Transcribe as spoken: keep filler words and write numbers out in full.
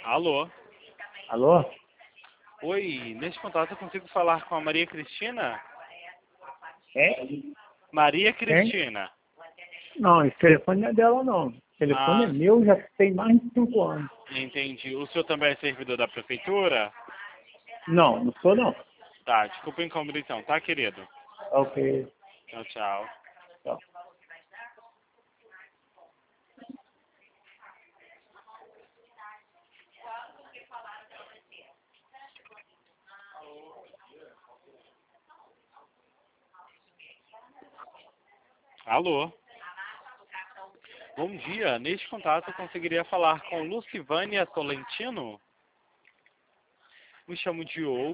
Alô? Alô? Oi, neste contato eu consigo falar com a Maria Cristina? É? Maria Quem? Cristina. Não, esse telefone não é dela, não. O telefone é Ah, meu, já tem mais de cinco anos. entendi. O senhor também é servidor da prefeitura? Não, não sou, não. Tá, desculpa a incompreensão, tá, querido? Ok. Tchau, tchau. Tchau. Alô? Bom dia, neste contato eu conseguiria falar com Lucivânia Tolentino? Me chamo Diogo.